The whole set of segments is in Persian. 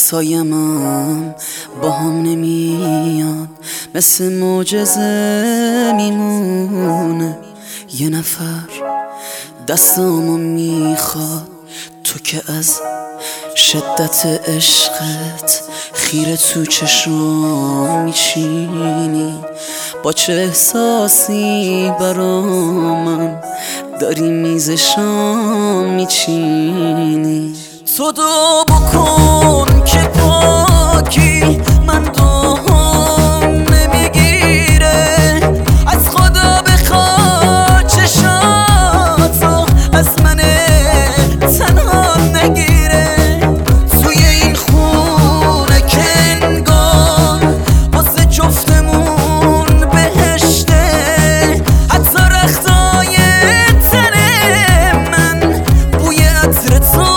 سایه‌ام با هم نمیاد، مثل معجزه میمونه. یه نفر دستامو میخواد، تو که از شدت عشقت خیره تو چشم میچینی. با چه احساسی برا من داری میز شام میچینی؟ تو دو بکن که پاکی من دوم نمیگیره. از خدا بخوا چشاتو از من تنها نگیره. توی این خونه که انگار واسه جفتمون بهشته، حتی رختای تن من بوی عطر تو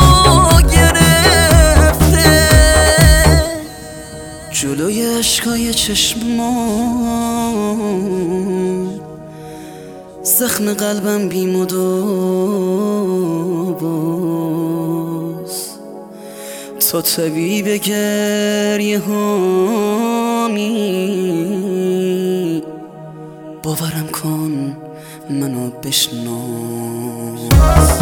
جلوی عشقای چشمام، زخم قلبم بیمود و باز. تو طبیب گریه هامی، باورم کن منو بشناس.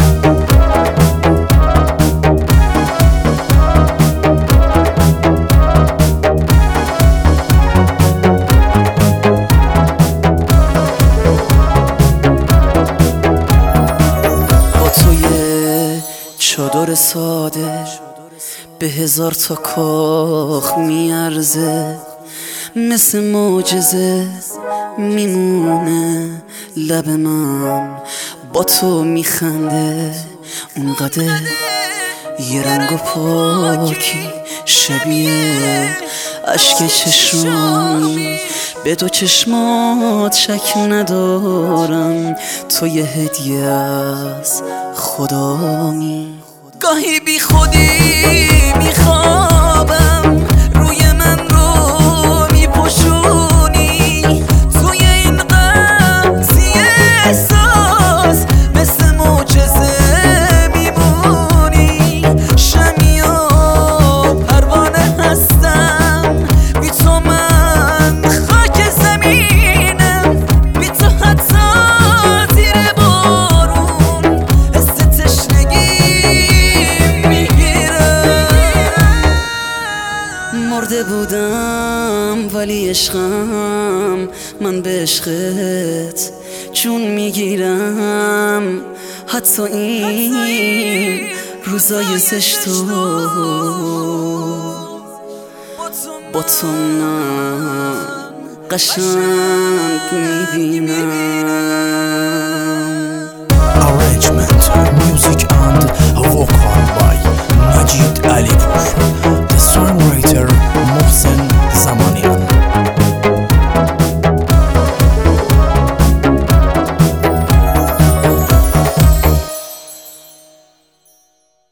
چادر ساده به 1000 تا کاخ میارزه، مثل معجزه میمونه. لب من با تو میخنده اونقدر، یه رنگ و پاکی شبیه اشک چشمی. به دو چشمات شک ندارم، تو یه هدیه از خدامی. گاهی بی خودی میخوابم، روی من رو میپوشونی. توی این قضیه احساس مثل معجزه میمونی. شمی و پروانه هستم، بی تو من خاک زمینم. بی تو حتی زیر بارون حس تشنگی مرده بودم، ولی عشقم من به عشقت جون میگیرم. حتی این روزای زشتو با تو من قشنگ